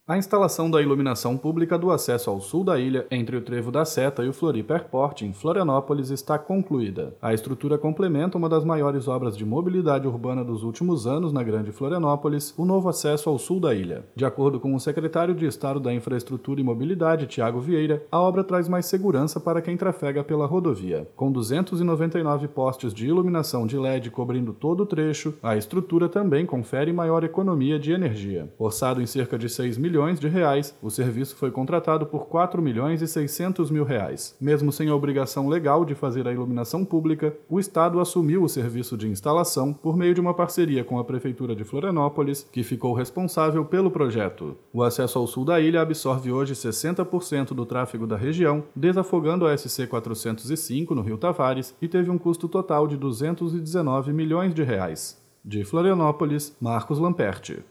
A instalação da iluminação pública do acesso ao sul da ilha, entre o Trevo da Seta e o Floripa Airport, em Florianópolis, está concluída. A estrutura complementa uma das maiores obras de mobilidade urbana dos últimos anos na Grande Florianópolis, o novo acesso ao sul da ilha. De acordo com o secretário de Estado da Infraestrutura e Mobilidade, Tiago Vieira, a obra traz mais segurança para quem trafega pela rodovia. Com 299 postes de iluminação de LED cobrindo todo o trecho, a estrutura também confere maior economia de energia. Orçado em cerca de 6 milhões de reais, o serviço foi contratado por 4 milhões e 600 mil reais. Mesmo sem a obrigação legal de fazer a iluminação pública, o Estado assumiu o serviço de instalação por meio de uma parceria com a Prefeitura de Florianópolis, que ficou responsável pelo projeto. O acesso ao sul da ilha absorve hoje 60% do tráfego da região, desafogando a SC 405 no Rio Tavares, e teve um custo total de 219 milhões de reais. De Florianópolis, Marcos Lamperti.